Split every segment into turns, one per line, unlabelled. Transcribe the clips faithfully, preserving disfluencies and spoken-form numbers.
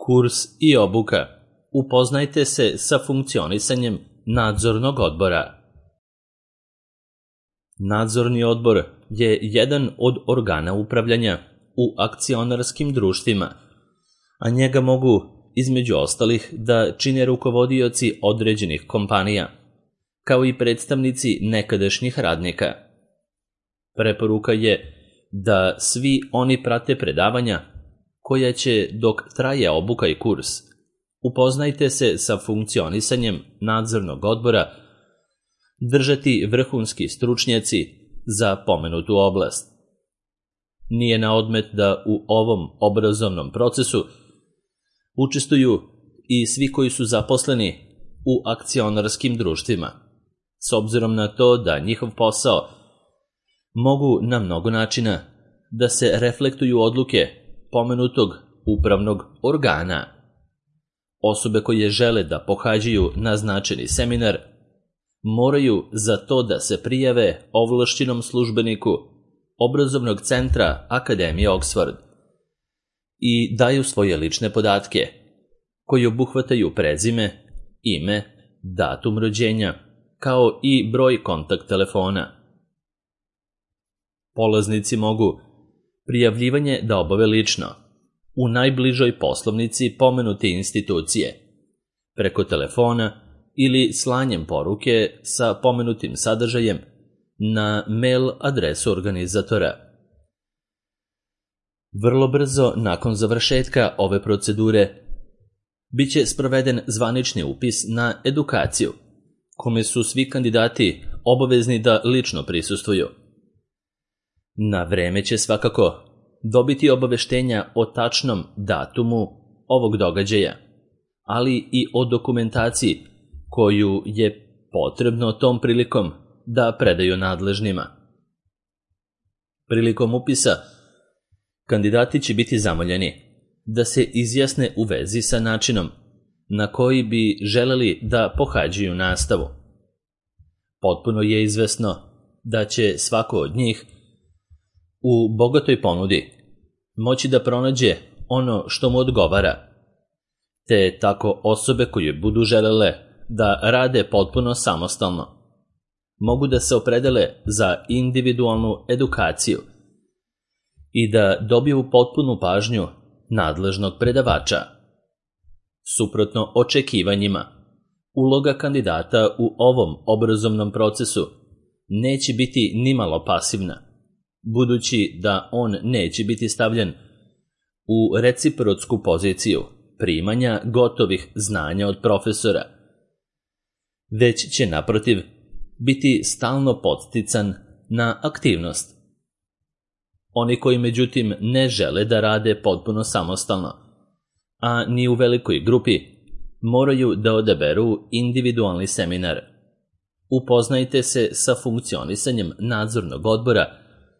Kurs i obuka. Upoznajte se sa funkcionisanjem nadzornog odbora. Nadzorni odbor je jedan od organa upravljanja u akcionarskim društvima, a njega mogu, između ostalih, da čine rukovodioci određenih kompanija, kao i predstavnici nekadašnjih radnika. Preporuka je da svi oni prate predavanja koja će, dok traje obuka i kurs, upoznajte se sa funkcionisanjem nadzornog odbora, držati vrhunski stručnjaci za pomenutu oblast. Nije na odmet da u ovom obrazovnom procesu učestvuju i svi koji su zaposleni u akcionarskim društvima, s obzirom na to da njihov posao mogu na mnogo načina da se reflektuju odluke pomenutog upravnog organa. Osobe koje žele da pohađaju naznačeni seminar moraju za to da se prijave ovlašćenom službeniku obrazovnog centra Akademije Oxford i daju svoje lične podatke, koji obuhvataju prezime, ime, datum rođenja, kao i broj kontakt telefona. Polaznici mogu prijavljivanje da obave lično, u najbližoj poslovnici pomenute institucije, preko telefona ili slanjem poruke sa pomenutim sadržajem na mail adresu organizatora. Vrlo brzo nakon završetka ove procedure biće sproveden zvanični upis na edukaciju, kome su svi kandidati obavezni da lično prisustvuju. Na vreme će svakako dobiti obaveštenja o tačnom datumu ovog događaja, ali i o dokumentaciji koju je potrebno tom prilikom da predaju nadležnima. Prilikom upisa, kandidati će biti zamoljeni da se izjasne u vezi sa načinom na koji bi želeli da pohađaju nastavu. Potpuno je izvesno da će svako od njih u bogatoj ponudi moći da pronađe ono što mu odgovara, te tako osobe koje budu želele da rade potpuno samostalno mogu da se opredele za individualnu edukaciju i da dobiju potpunu pažnju nadležnog predavača. Suprotno očekivanjima, uloga kandidata u ovom obrazovnom procesu neće biti nimalo pasivna, budući da on neće biti stavljen u reciprotsku poziciju primanja gotovih znanja od profesora, već će naprotiv biti stalno podstican na aktivnost. Oni koji međutim ne žele da rade potpuno samostalno, a ni u velikoj grupi, moraju da odaberu individualni seminar. Upoznajte se sa funkcionisanjem nadzornog odbora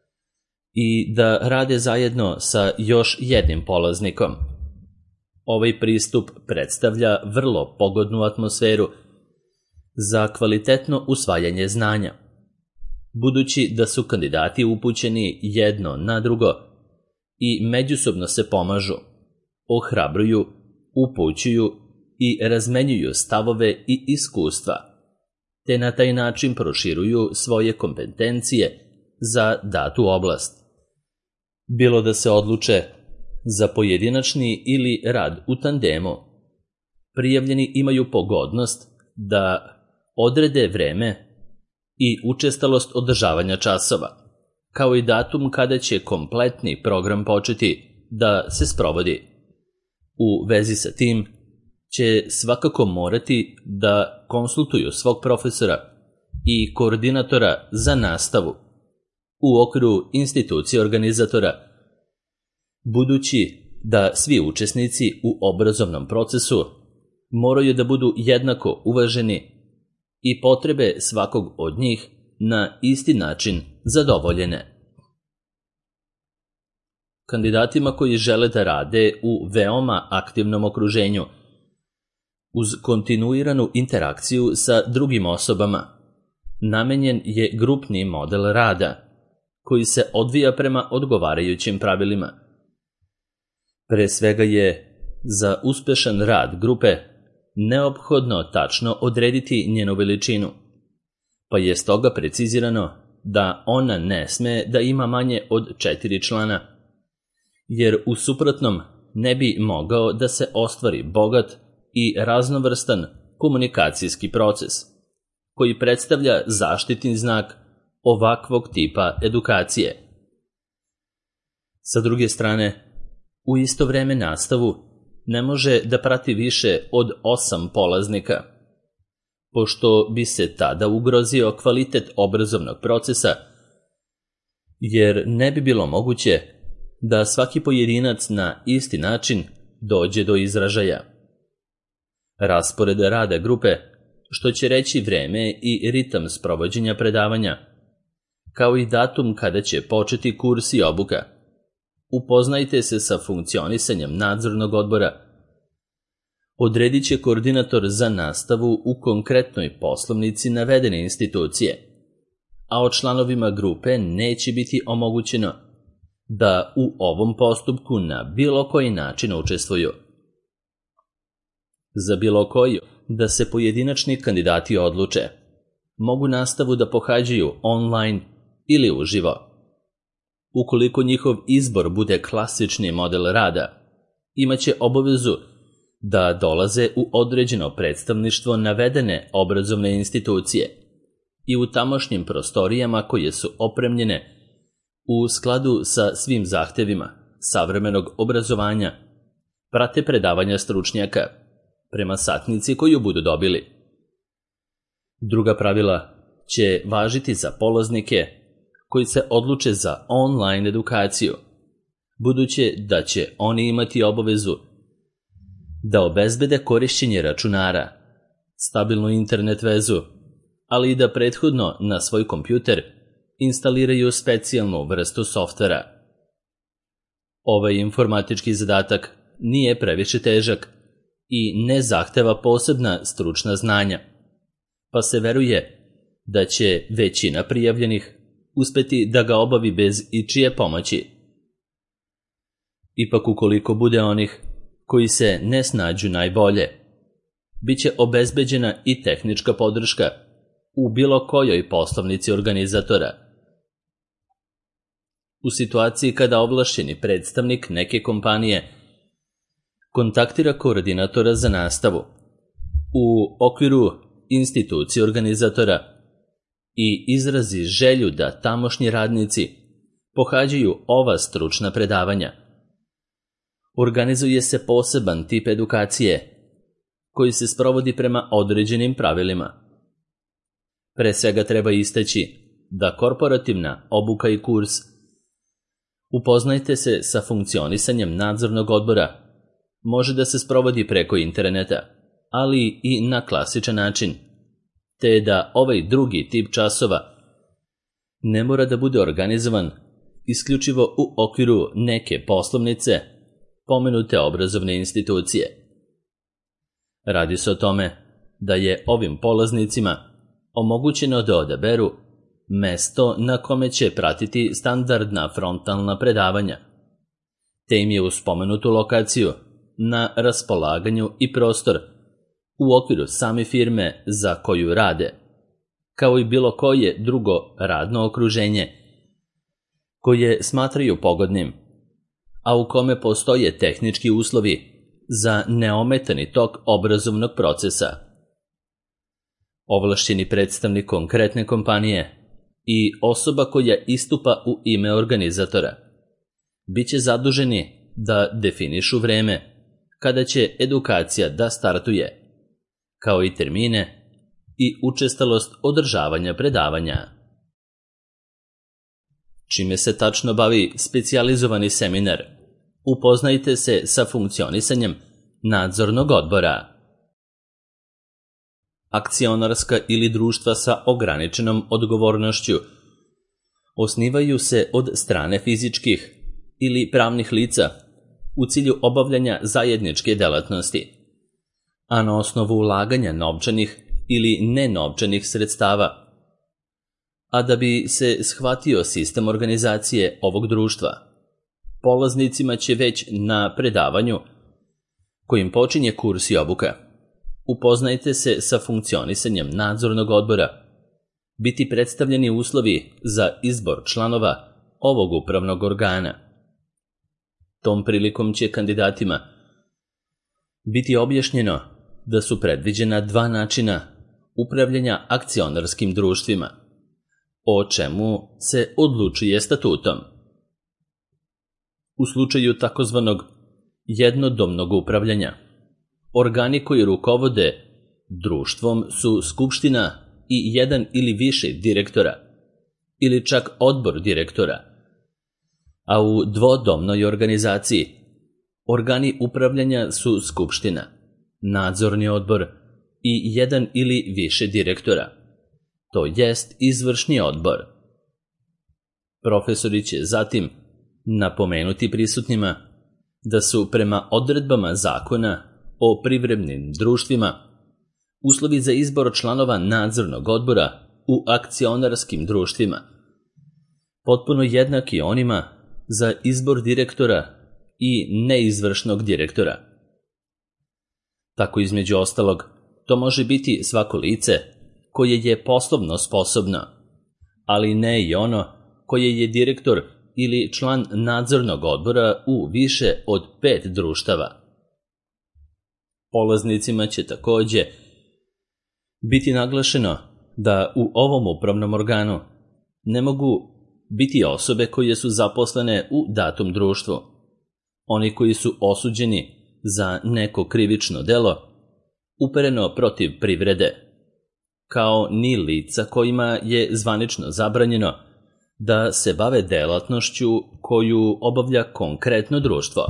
i da rade zajedno sa još jednim polaznikom. Ovaj pristup predstavlja vrlo pogodnu atmosferu za kvalitetno usvajanje znanja, budući da su kandidati upućeni jedno na drugo i međusobno se pomažu, ohrabruju, upućuju i razmenjuju stavove i iskustva, te na taj način proširuju svoje kompetencije za datu oblast. Bilo da se odluče za pojedinačni ili rad u tandemu, prijavljeni imaju pogodnost da odrede vreme i učestalost održavanja časova, kao i datum kada će kompletni program početi da se sprovodi. U vezi sa tim će svakako morati da konsultuju svog profesora i koordinatora za nastavu u okviru institucije organizatora, budući da svi učesnici u obrazovnom procesu moraju da budu jednako uvaženi i potrebe svakog od njih na isti način zadovoljene. Kandidatima koji žele da rade u veoma aktivnom okruženju, uz kontinuiranu interakciju sa drugim osobama, namenjen je grupni model rada, koji se odvija prema odgovarajućim pravilima. Pre svega je za uspešan rad grupe neophodno tačno odrediti njenu veličinu, pa je stoga precizirano da ona ne sme da ima manje od četiri člana, jer u suprotnom ne bi mogao da se ostvari bogat i raznovrstan komunikacijski proces, koji predstavlja zaštitni znak ovakvog tipa edukacije. Sa druge strane, u isto vreme nastavu ne može da prati više od osam polaznika, pošto bi se tada ugrozio kvalitet obrazovnog procesa, jer ne bi bilo moguće da svaki pojedinac na isti način dođe do izražaja. Raspored rada grupe, što će reći vreme i ritam sprovođenja predavanja, kao i datum kada će početi kurs i obuka. Upoznajte se sa funkcionisanjem nadzornog odbora. Odredit će koordinator za nastavu u konkretnoj poslovnici navedene institucije, a o članovima grupe neće biti omogućeno da u ovom postupku na bilo koji način učestvuju. Za bilo koju da se pojedinačni kandidati odluče, mogu nastavu da pohađaju online ili uživo. Ukoliko njihov izbor bude klasični model rada, imaće obavezu da dolaze u određeno predstavništvo navedene obrazovne institucije i u tamošnjim prostorijama koje su opremljene u skladu sa svim zahtevima savremenog obrazovanja, prate predavanja stručnjaka prema satnici koju budu dobili. Druga pravila će važiti za polaznike koji se odluče za online edukaciju, budući da će oni imati obavezu da obezbede korišćenje računara, stabilnu internet vezu, ali i da prethodno na svoj kompjuter instaliraju specijalnu vrstu softvera. Ovaj informatički zadatak nije previše težak i ne zahteva posebna stručna znanja, pa se veruje da će većina prijavljenih uspeti da ga obavi bez ičije pomoći. Ipak ukoliko bude onih koji se ne snađu najbolje, bit će obezbeđena i tehnička podrška u bilo kojoj poslovnici organizatora. U situaciji kada ovlašćeni predstavnik neke kompanije kontaktira koordinatora za nastavu u okviru institucije organizatora i izrazi želju da tamošnji radnici pohađaju ova stručna predavanja, organizuje se poseban tip edukacije koji se sprovodi prema određenim pravilima. Pre svega treba istaći da korporativna obuka i kurs upoznajte se sa funkcionisanjem nadzornog odbora može da se sprovodi preko interneta, ali i na klasičan način, te da ovaj drugi tip časova ne mora da bude organizovan isključivo u okviru neke poslovnice pomenute obrazovne institucije. Radi se o tome da je ovim polaznicima omogućeno da odaberu mesto na kome će pratiti standardna frontalna predavanja, te im je uz spomenutu lokaciju na raspolaganju i prostor u okviru same firme za koju rade, kao i bilo koje drugo radno okruženje koje smatraju pogodnim, a u kome postoje tehnički uslovi za neometani tok obrazovnog procesa. Ovlašćeni predstavnik konkretne kompanije i osoba koja istupa u ime organizatora biće zaduženi da definišu vreme kada će edukacija da startuje, kao i termine i učestalost održavanja predavanja. Čime se tačno bavi specijalizovani seminar, upoznajte se sa funkcionisanjem nadzornog odbora. Akcionarska ili društva sa ograničenom odgovornošću osnivaju se od strane fizičkih ili pravnih lica u cilju obavljanja zajedničke delatnosti, a na osnovu ulaganja novčanih ili nenovčanih sredstava. A da bi se shvatio sistem organizacije ovog društva, polaznicima će već na predavanju kojim počinje kurs i obuka. Upoznajte se sa funkcionisanjem nadzornog odbora. Biti predstavljeni uslovi za izbor članova ovog upravnog organa. Tom prilikom će kandidatima biti objašnjeno da su predviđena dva načina upravljanja akcionarskim društvima, o čemu se odlučuje statutom. U slučaju takozvanog jednodomnog upravljanja, organi koji rukovode društvom su skupština i jedan ili više direktora, ili čak odbor direktora, a u dvodomnoj organizaciji organi upravljanja su skupština, nadzorni odbor i jedan ili više direktora, to jest izvršni odbor. Profesori će zatim napomenuti prisutnima da su prema odredbama zakona o privrednim društvima uslovi za izbor članova nadzornog odbora u akcionarskim društvima potpuno jednaki onima za izbor direktora i neizvršnog direktora. Tako između ostalog, to može biti svako lice koje je poslovno sposobno, ali ne i ono koje je direktor ili član nadzornog odbora u više od pet društava. Polaznicima će takođe biti naglašeno da u ovom upravnom organu ne mogu biti osobe koje su zaposlene u datom društvu, oni koji su osuđeni za neko krivično delo upereno protiv privrede, kao ni lica kojima je zvanično zabranjeno da se bave delatnošću koju obavlja konkretno društvo.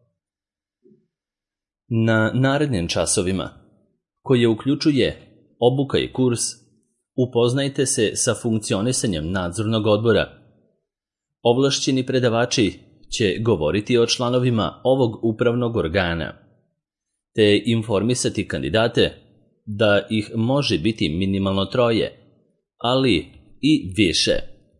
Na narednim časovima, koje uključuje obuka i kurs, upoznajte se sa funkcionisanjem nadzornog odbora. Ovlašćeni predavači će govoriti o članovima ovog upravnog organa, te informisati kandidate da ih može biti minimalno troje, ali i više.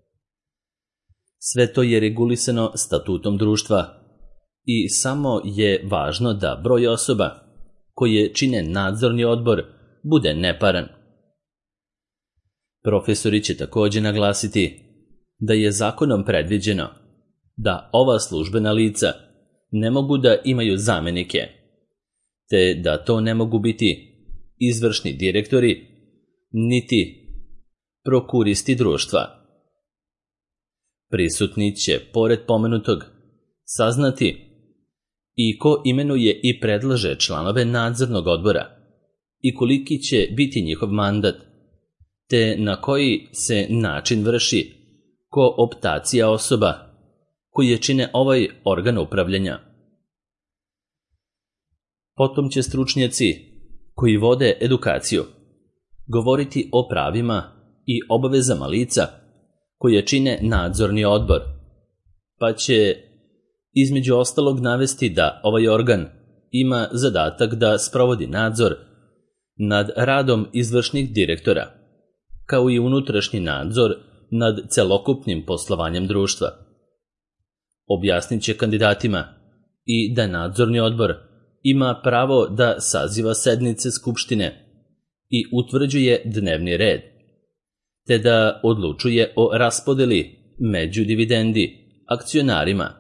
Sve to je regulisano statutom društva i samo je važno da broj osoba koje čine nadzorni odbor bude neparan. Profesori će takođe naglasiti da je zakonom predviđeno da ova službena lica ne mogu da imaju zamenike, te da to ne mogu biti izvršni direktori, niti prokuristi društva. Prisutni će, pored pomenutog, saznati i ko imenuje i predlaže članove nadzornog odbora i koliki će biti njihov mandat, te na koji se način vrši kooptacija osoba koje čine ovaj organ upravljanja. Potom će stručnjaci koji vode edukaciju govoriti o pravima i obavezama lica koje čine nadzorni odbor, pa će između ostalog navesti da ovaj organ ima zadatak da sprovodi nadzor nad radom izvršnih direktora, kao i unutrašnji nadzor nad celokupnim poslovanjem društva. Objasnit će kandidatima i da nadzorni odbor ima pravo da saziva sednice skupštine i utvrđuje dnevni red, te da odlučuje o raspodeli među dividendi akcionarima.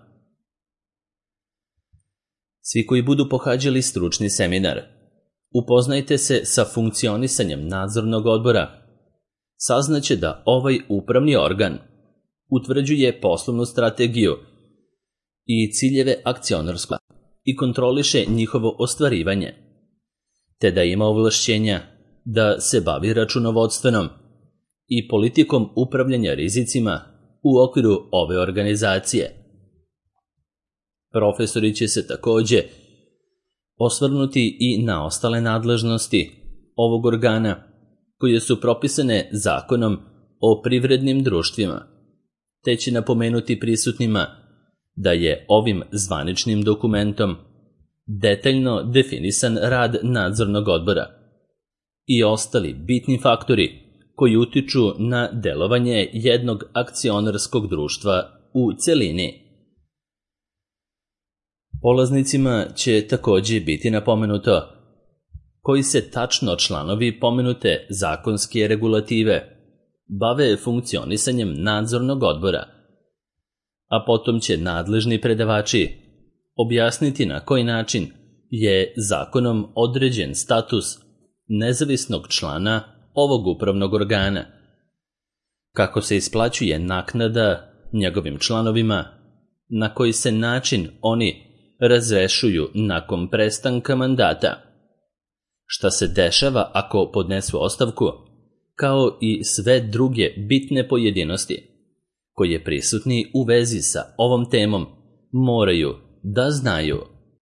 Svi koji budu pohađali stručni seminar, upoznajte se sa funkcionisanjem nadzornog odbora. Saznaće da ovaj upravni organ utvrđuje poslovnu strategiju i ciljeve akcionarstva i kontroliše njihovo ostvarivanje, te da ima ovlašćenja da se bavi računovodstvenom i politikom upravljanja rizicima u okviru ove organizacije. Profesori će se takođe osvrnuti i na ostale nadležnosti ovog organa koje su propisane zakonom o privrednim društvima, te će napomenuti prisutnima da je ovim zvaničnim dokumentom detaljno definisan rad nadzornog odbora i ostali bitni faktori koji utiču na delovanje jednog akcionarskog društva u celini. Polaznicima će također biti napomenuto koji se tačno članovi pomenute zakonske regulative bave funkcionisanjem nadzornog odbora, a potom će nadležni predavači objasniti na koji način je zakonom određen status nezavisnog člana ovog upravnog organa, kako se isplaćuje naknada njegovim članovima, na koji se način oni razrešuju nakon prestanka mandata, šta se dešava ako podnesu ostavku, kao i sve druge bitne pojedinosti koje prisutni u vezi sa ovom temom moraju da znaju.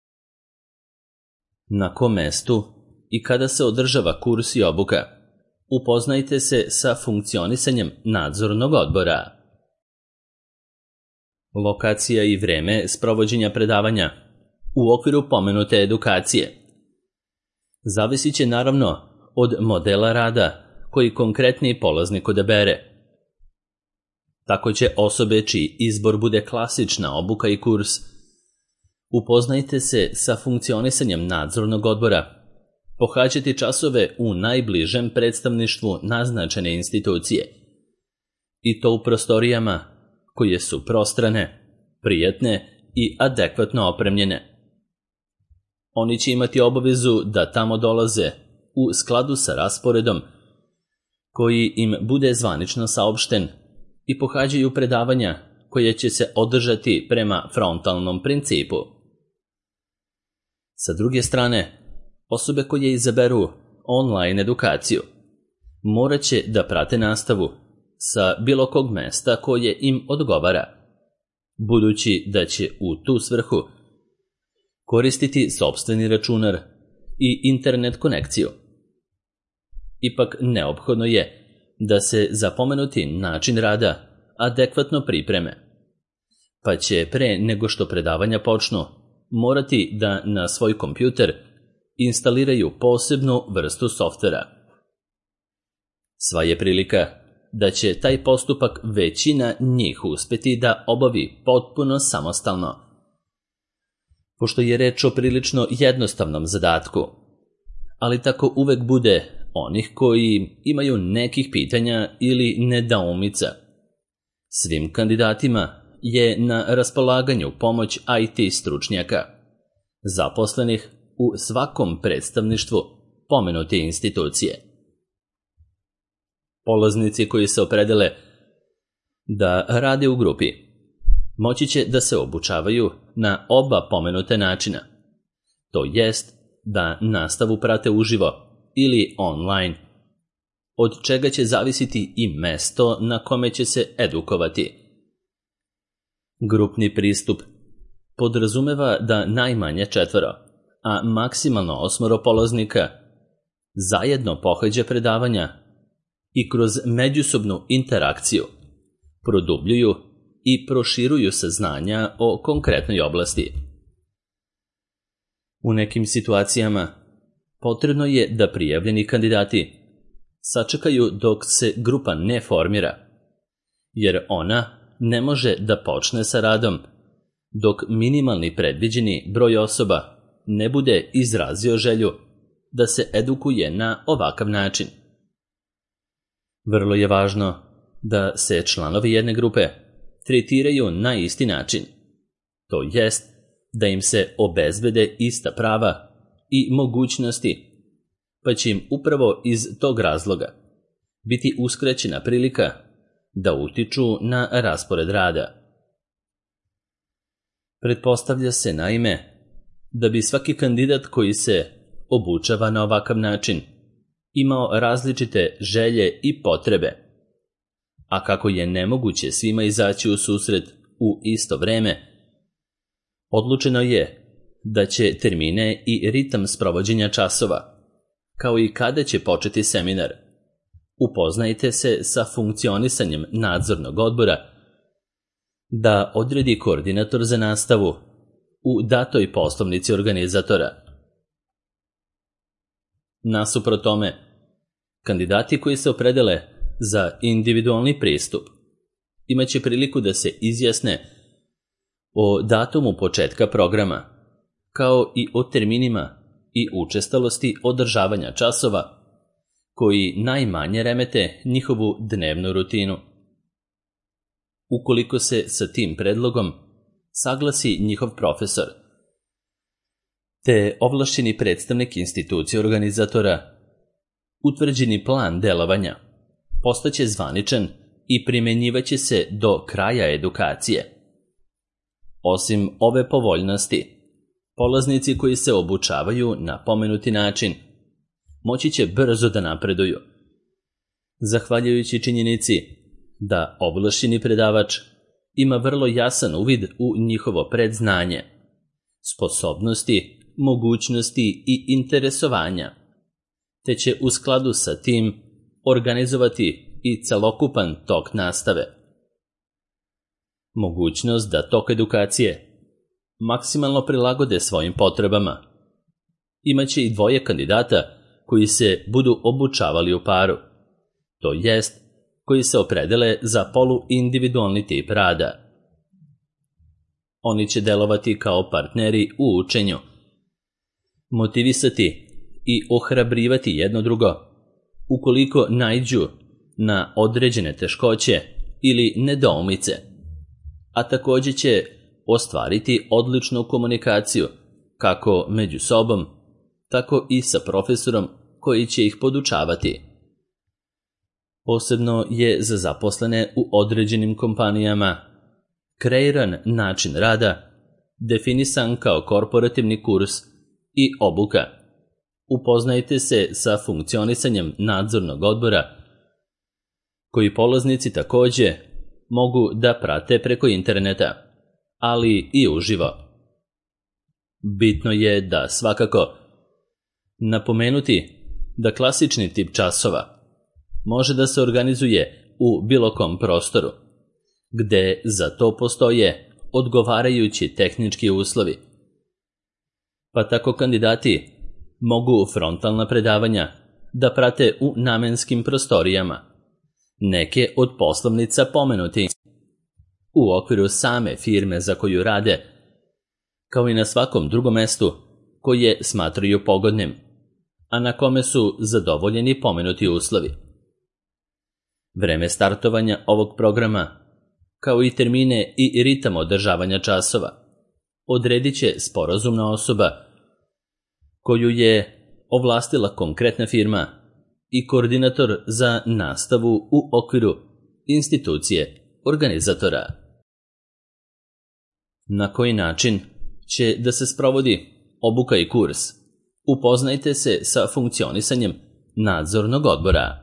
Na kom mestu i kada se održava kurs i obuka, upoznajte se sa funkcionisanjem nadzornog odbora. Lokacija i vreme sprovođenja predavanja u okviru pomenute edukacije zavisit će naravno od modela rada koji konkretni polaznik odabere. Tako će osobe čiji izbor bude klasična obuka i kurs, upoznajte se sa funkcionisanjem nadzornog odbora, pohađati časove u najbližem predstavništvu naznačene institucije, i to u prostorijama koje su prostrane, prijatne i adekvatno opremljene. Oni će imati obavezu da tamo dolaze u skladu sa rasporedom koji im bude zvanično saopšten i pohađaju predavanja koje će se održati prema frontalnom principu. Sa druge strane, osobe koje izaberu online edukaciju morat će da prate nastavu sa bilo kog mesta koje im odgovara, budući da će u tu svrhu koristiti sopstveni računar i internet konekciju. Ipak neophodno je da se za pomenuti način rada adekvatno pripreme, pa će pre nego što predavanja počnu morati da na svoj kompjuter instaliraju posebnu vrstu softvera. Sva je prilika da će taj postupak većina njih uspeti da obavi potpuno samostalno, pošto je reč o prilično jednostavnom zadatku, ali tako uvek bude onih koji imaju nekih pitanja ili nedoumica. Svim kandidatima je na raspolaganju pomoć I T stručnjaka, zaposlenih u svakom predstavništvu pomenute institucije. Polaznici koji se opredele da rade u grupi moći će da se obučavaju na oba pomenute načina, to jest da nastavu prate uživo ili online, od čega će zavisiti i mesto na kome će se edukovati. Grupni pristup podrazumeva da najmanje četvoro, a maksimalno osmoro polaznika zajedno pohađa predavanja i kroz međusobnu interakciju produbljuju i proširuju saznanja o konkretnoj oblasti. U nekim situacijama potrebno je da prijavljeni kandidati sačekaju dok se grupa ne formira, jer ona ne može da počne sa radom dok minimalni predviđeni broj osoba ne bude izrazio želju da se edukuje na ovakav način. Vrlo je važno da se članovi jedne grupe tretiraju na isti način, to jest da im se obezbede ista prava i mogućnosti, pa će im upravo iz tog razloga biti uskraćena prilika da utiču na raspored rada. Pretpostavlja se naime da bi svaki kandidat koji se obučava na ovakav način imao različite želje i potrebe, a kako je nemoguće svima izaći u susret u isto vreme, odlučeno je da će termine i ritam sprovođenja časova, kao i kada će početi seminar, upoznajte se sa funkcionisanjem nadzornog odbora, da odredi koordinator za nastavu u datoj poslovnici organizatora. Nasuprot tome, kandidati koji se opredele za individualni pristup imaće priliku da se izjasne o datumu početka programa kao i o terminima i učestalosti održavanja časova koji najmanje remete njihovu dnevnu rutinu. Ukoliko se sa tim predlogom saglasi njihov profesor, te ovlašćeni predstavnik institucije organizatora, utvrđeni plan delovanja postaće zvaničan i primenjivaće se do kraja edukacije. Osim ove povoljnosti, polaznici koji se obučavaju na pomenuti način moći će brzo da napreduju, zahvaljujući činjenici da ovlašćeni predavač ima vrlo jasan uvid u njihovo predznanje, sposobnosti, mogućnosti i interesovanja, te će u skladu sa tim organizovati i celokupan tok nastave. Mogućnost da tok edukacije maksimalno prilagode svojim potrebama imaće i dvoje kandidata koji se budu obučavali u paru, to jest koji se opredele za poluindividualni tip rada. Oni će delovati kao partneri u učenju, motivisati i ohrabrivati jedno drugo ukoliko naiđu na određene teškoće ili nedoumice, a također će ostvariti odličnu komunikaciju kako među sobom, tako i sa profesorom koji će ih podučavati. Posebno je za zaposlene u određenim kompanijama kreiran način rada definisan kao korporativni kurs i obuka. Upoznajte se sa funkcionisanjem nadzornog odbora, koji polaznici također mogu da prate preko interneta, ali i uživo. Bitno je da svakako napomenuti da klasični tip časova može da se organizuje u bilo kom prostoru, gde za to postoje odgovarajući tehnički uslovi. Pa tako kandidati mogu frontalna predavanja da prate u namenskim prostorijama, neke od poslovnica pomenuti u okviru same firme za koju rade, kao i na svakom drugom mestu koje smatraju pogodnim, a na kome su zadovoljeni pomenuti uslovi. Vreme startovanja ovog programa, kao i termine i ritam održavanja časova, odredit će sporazumna osoba koju je ovlastila konkretna firma i koordinator za nastavu u okviru institucije organizatora. Na koji način će da se sprovodi obuka i kurs? Upoznajte se sa funkcionisanjem nadzornog odbora.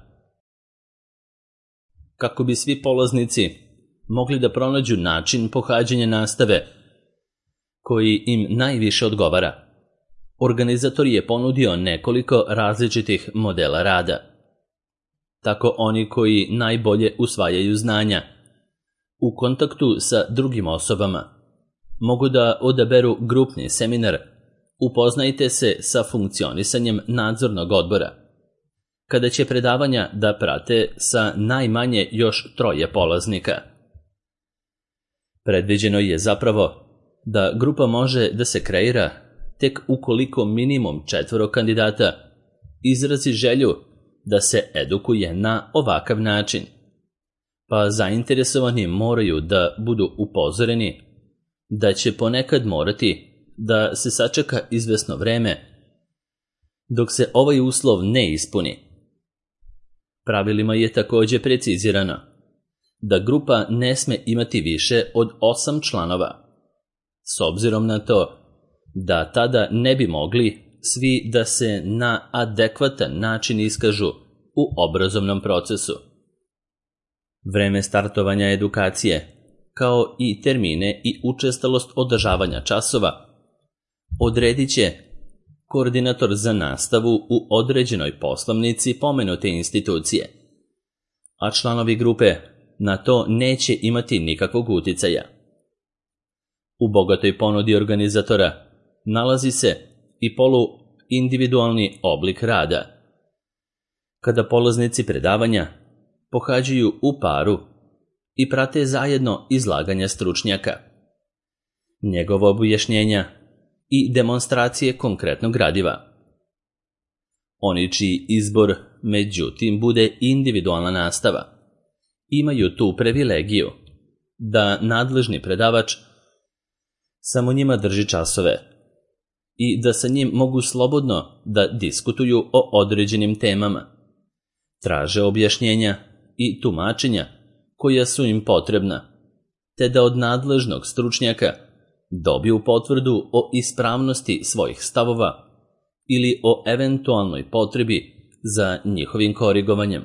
Kako bi svi polaznici mogli da pronađu način pohađanja nastave koji im najviše odgovara, organizator je ponudio nekoliko različitih modela rada. Tako oni koji najbolje usvajaju znanja u kontaktu sa drugim osobama mogu da odaberu grupni seminar Upoznajte se sa funkcionisanjem nadzornog odbora, kada će predavanja da prate sa najmanje još troje polaznika. Predviđeno je zapravo da grupa može da se kreira tek ukoliko minimum četvoro kandidata izrazi želju da se edukuje na ovakav način, pa zainteresovani moraju da budu upozoreni da će ponekad morati da se sačeka izvesno vreme dok se ovaj uslov ne ispuni. Pravilima je također precizirano da grupa ne sme imati više od osam članova, s obzirom na to da tada ne bi mogli svi da se na adekvatan način iskažu u obrazovnom procesu. Vreme startovanja edukacije, kao i termine i učestalost održavanja časova, odredit će koordinator za nastavu u određenoj poslovnici pomenute institucije, a članovi grupe na to neće imati nikakvog uticaja. U bogatoj ponudi organizatora nalazi se i poluindividualni oblik rada, kada polaznici predavanja pohađaju u paru i prate zajedno izlaganja stručnjaka. Njegova objašnjenja i demonstracije konkretnog gradiva. Oni čiji izbor, međutim, bude individualna nastava, imaju tu privilegiju da nadležni predavač samo njima drži časove i da sa njim mogu slobodno da diskutuju o određenim temama, traže objašnjenja i tumačenja koja su im potrebna, te da od nadležnog stručnjaka dobiju potvrdu o ispravnosti svojih stavova ili o eventualnoj potrebi za njihovim korigovanjem.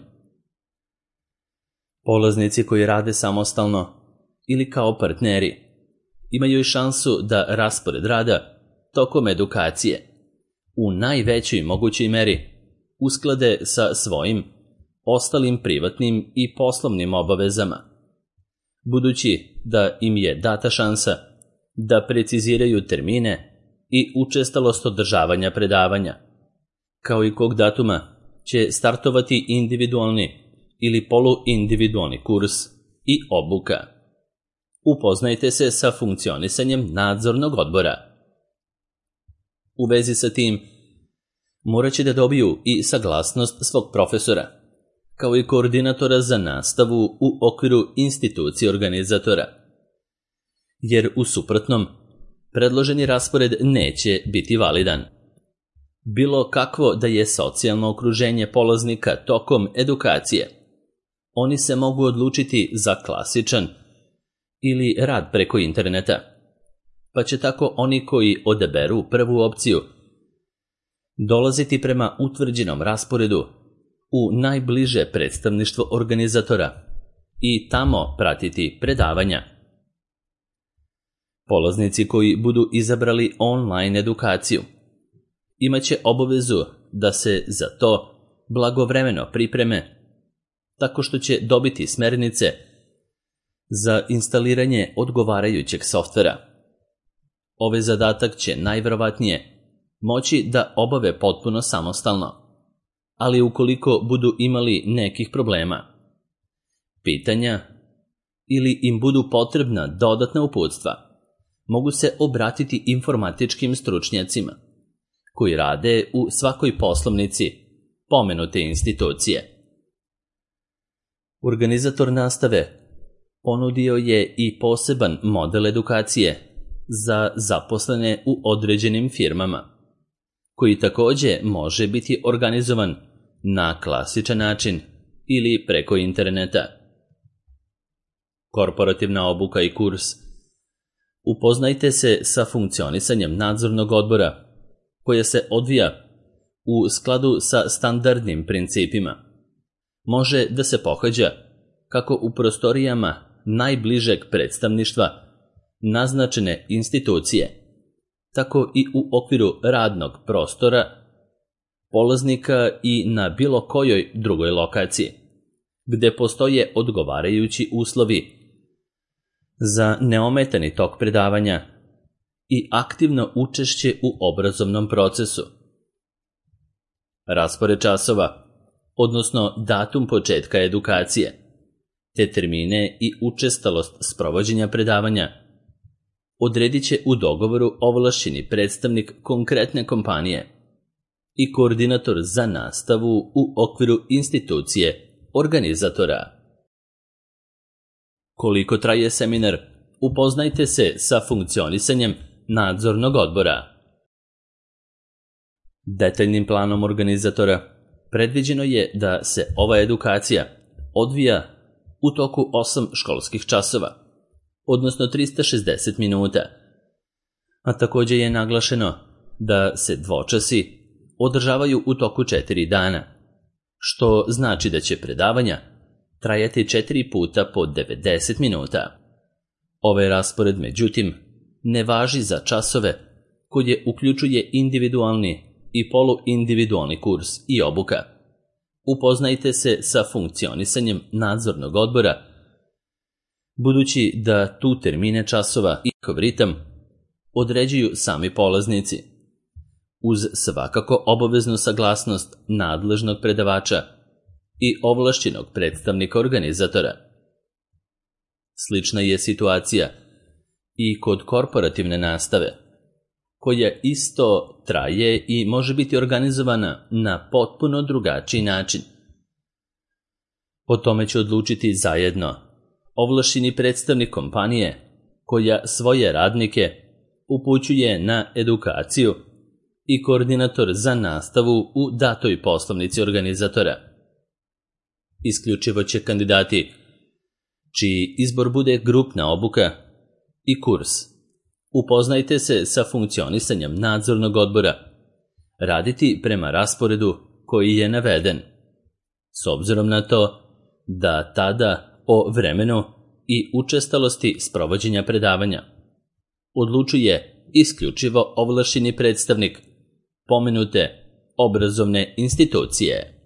Polaznici koji rade samostalno ili kao partneri imaju i šansu da raspored rada tokom edukacije u najvećoj mogućoj meri usklade sa svojim ostalim privatnim i poslovnim obavezama, budući da im je data šansa da preciziraju termine i učestalost održavanja predavanja, kao i kog datuma će startovati individualni ili poluindividualni kurs i obuka. Upoznajte se sa funkcionisanjem nadzornog odbora. U vezi sa tim, morat će da dobiju i saglasnost svog profesora, kao i koordinatora za nastavu u okviru institucije organizatora, jer u suprotnom, predloženi raspored neće biti validan. Bilo kakvo da je socijalno okruženje polaznika tokom edukacije, oni se mogu odlučiti za klasičan ili rad preko interneta, pa će tako oni koji odaberu prvu opciju dolaziti prema utvrđenom rasporedu u najbliže predstavništvo organizatora i tamo pratiti predavanja. Polaznici koji budu izabrali online edukaciju imaće obavezu da se za to blagovremeno pripreme tako što će dobiti smernice za instaliranje odgovarajućeg softvera. Ovaj zadatak će najverovatnije moći da obave potpuno samostalno, ali ukoliko budu imali nekih problema, pitanja ili im budu potrebna dodatna uputstva, mogu se obratiti informatičkim stručnjacima koji rade u svakoj poslovnici pomenute institucije. Organizator nastave ponudio je i poseban model edukacije za zaposlene u određenim firmama, koji takođe može biti organizovan na klasičan način ili preko interneta. Korporativna obuka i kurs. Upoznajte se sa funkcionisanjem nadzornog odbora, koja se odvija u skladu sa standardnim principima. Može da se pohađa kako u prostorijama najbližeg predstavništva naznačene institucije, tako i u okviru radnog prostora polaznika i na bilo kojoj drugoj lokaciji, gde postoje odgovarajući uslovi za neometani tok predavanja i aktivno učešće u obrazovnom procesu. Raspored časova, odnosno datum početka edukacije, te termine i učestalost sprovođenja predavanja odredit će u dogovoru ovlašćeni predstavnik konkretne kompanije i koordinator za nastavu u okviru institucije organizatora. Koliko traje seminar? Upoznajte se sa funkcionisanjem nadzornog odbora. Detaljnim planom organizatora predviđeno je da se ova edukacija odvija u toku osam školskih časova, odnosno trista šezdeset minuta, a takođe je naglašeno da se dvočasi održavaju u toku četiri dana, što znači da će predavanja trajati četiri puta po devedeset minuta. Ovaj raspored, međutim, ne važi za časove koje uključuje individualni i poluindividualni kurs i obuka. Upoznajte se sa funkcionisanjem nadzornog odbora, budući da tu termine časova i njihov ritam određuju sami polaznici, uz svakako obaveznu saglasnost nadležnog predavača i ovlašćenog predstavnika organizatora. Slična je situacija i kod korporativne nastave, koja isto traje i može biti organizovana na potpuno drugačiji način. Po tome će odlučiti zajedno ovlašćeni predstavnik kompanije koja svoje radnike upućuje na edukaciju i koordinator za nastavu u datoj poslovnici organizatora. Isključivo će kandidati čiji izbor bude grupna obuka i kurs. Upoznajte se sa funkcionisanjem nadzornog odbora. Raditi prema rasporedu koji je naveden. S obzirom na to da tada o vremenu i učestalosti sprovođenja predavanja odlučuje isključivo ovlašćeni predstavnik pomenute obrazovne institucije.